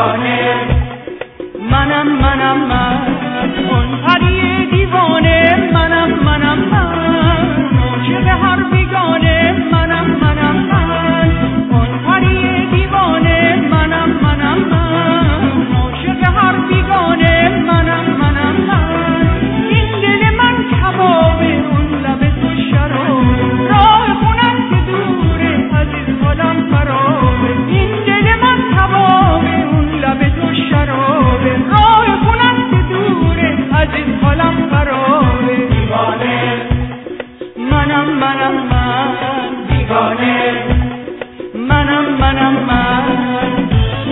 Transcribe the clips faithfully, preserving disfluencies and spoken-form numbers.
دیوانه منم منم من اون پری دیوانه منم منم من عاشق هر بیگانه منم منم من اون پری دیوانه منم منم من عاشق هر بیگانه منم منم من این دل من کباب اون لب تو شراب راه خونم که دوره عزیز حالم خرابه این دل من کباب اون لب تو شرابه راه خونم که دوره عزیز حالم خرابه دیوانه منم منم من دیوانه منم منم من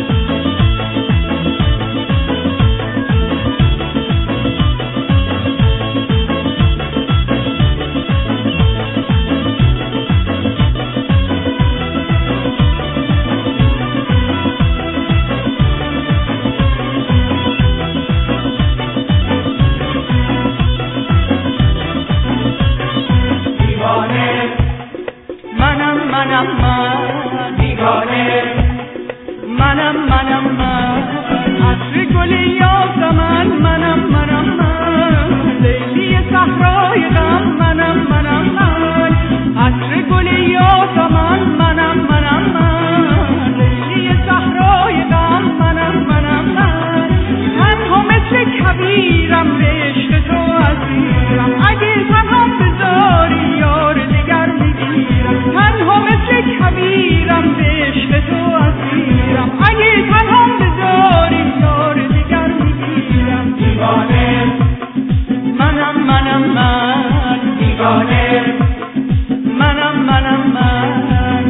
منم منم من دیوانه منم منم من عطر گل یاسمن منم منم من لیلی صحرای غم منم منم من عطر گل یاسمن منم منم من لیلی صحرای غم منم منم من تنها مثل کبیرم به عشق تو اسیرم اگه تنها بذاری یار دیگر میگیرم تنها مثل کبیرم به عشق تو اسیرم اگه تنها بذاری یار دیگر میگیرم دیوانه منم منم من دیوانه منم منم من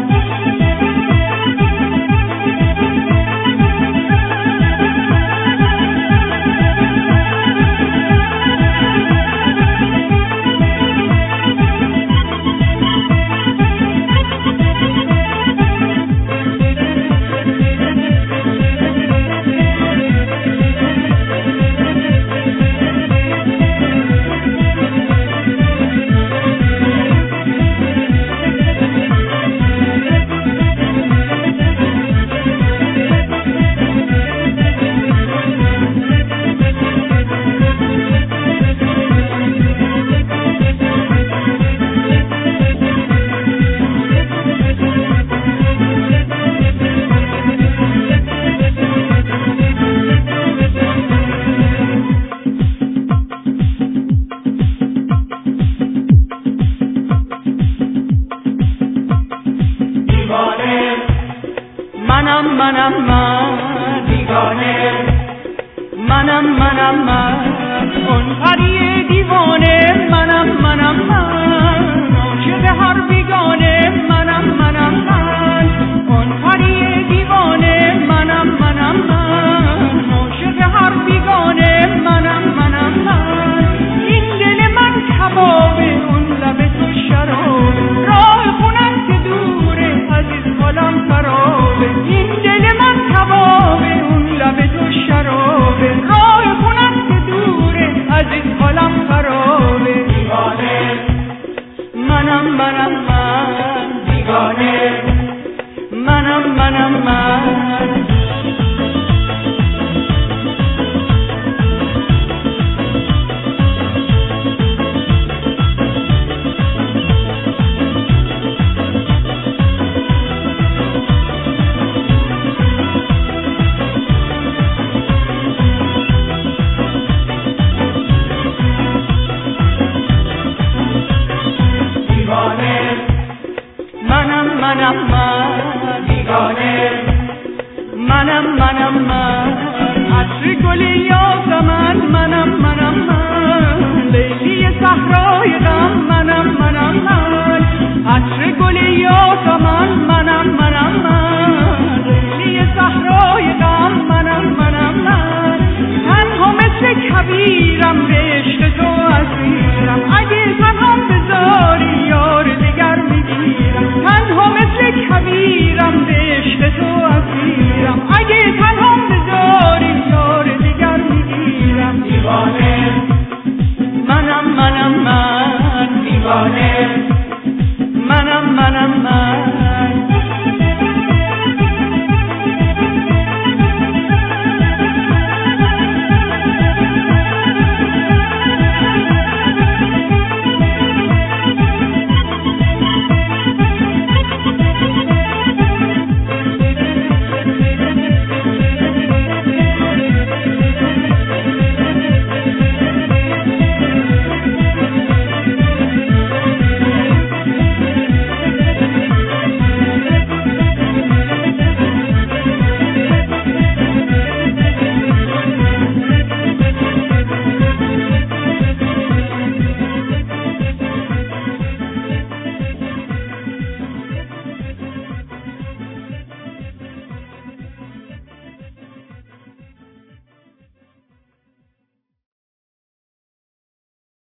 منم منم من دیوانه منم منم من اون پری دیوانه منم منم من عاشق هر بیگانه منم منم من اون پری دیوانه منم منم من عاشق هر بیگانه منم منم من این دل من کباب اون لب تو شراب راه خونم که دوره عزیز حالم خرابه این دل من کباب اون لب تو شرابه راه خونم که دوره عزیز حالم خرابه دیوانه منم منم من دیوانه منم منم من منم منم من دیوانه منم منم من عطر گل یاسمن منم منم من لیلی صحرای غم منم منم من عطر گل یاسمن